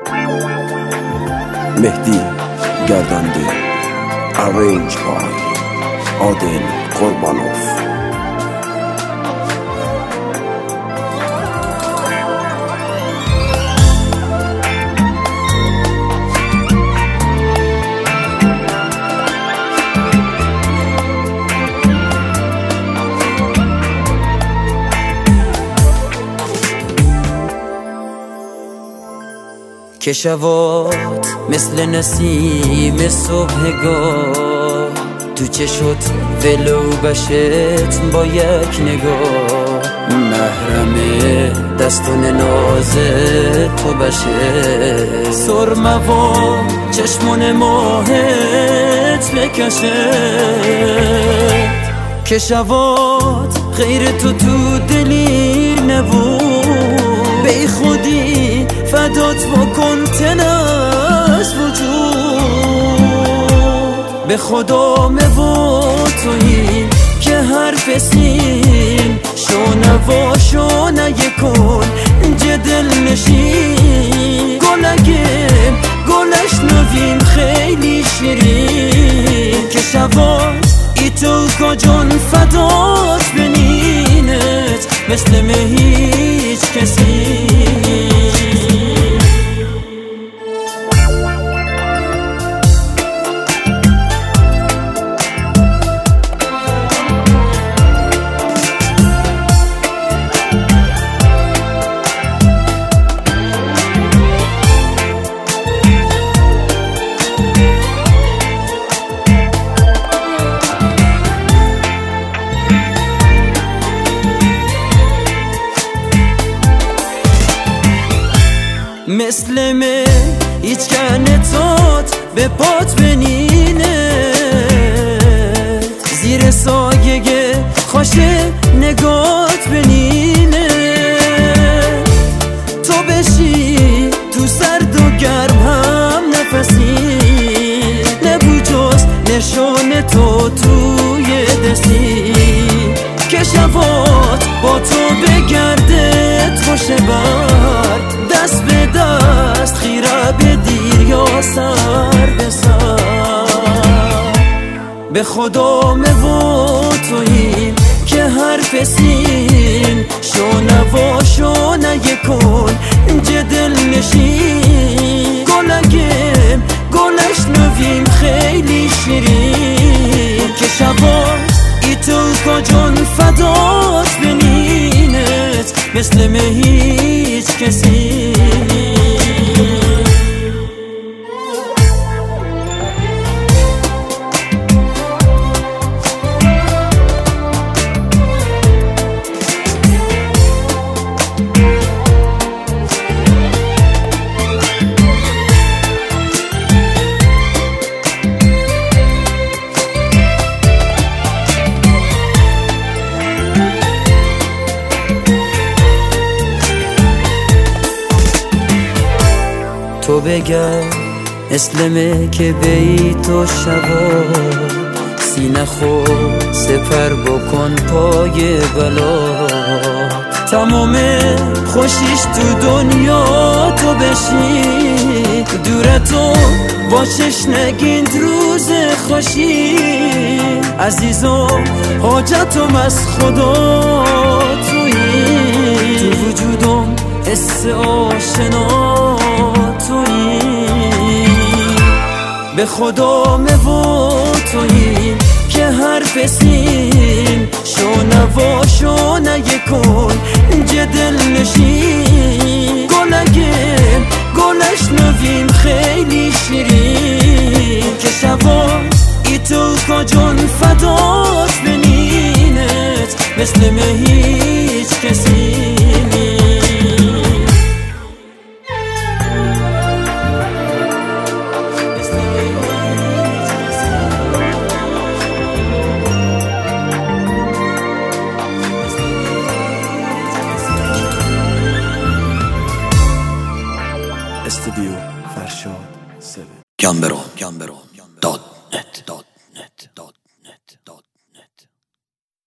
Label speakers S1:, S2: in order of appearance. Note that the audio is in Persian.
S1: مهدی گردنده، ارنج بای عادل قربانوف.
S2: که شبات مثل نسیم صبحگاه تو چشت ولو بشت با یک نگاه، محرم دستون ناز تو بشه، سرمه و چشمون ماهت بکشه. که شبات غیر تو دلی نبود، بی خودی فدات بکن تنست وجود. به خدا و تویی که حرف سین شو نگه کن جدل نشین. گلگیم گلش نویم خیلی شیرین، که شبات ای تو کجان فدات بنینت مثل هیچ کسی. مثل من هیچ کنتات به پات بنینه، زیر سایه خوش نگات بنینه. تو بشی تو سرد و گرم هم نفسی، نبو جز نشان تو توی دستی. که شبات با تو بگردت باشه بر دست به دست، خیره به دیر یا سر به سر. به خدا و توییم که حرف سین شو نگه کن جدل نشین. گلگیم گلش نویم خیلی شیرین، که شبات ای تو کجان فدات بنینت مثل هیچ کسی. تو بگم اسلمه که بی تو شبا، سینه خود سپر بکن پای بلا. تمام خوشیش تو دنیا تو بشی، دورتو باشش نگیند روز خوشی. عزیزم حاجتم از خدا تویی، تو وجودم حس آشنا تویی. به خدا و تویی که حرف سین شو نگه کن جدل نشین. گلگیم گلش نویم خیلی شیرین، که شبات ای تو کجان فدات بنینت مثل هیچ کسی.
S1: استودیو فرشاد 7.
S2: گمبرون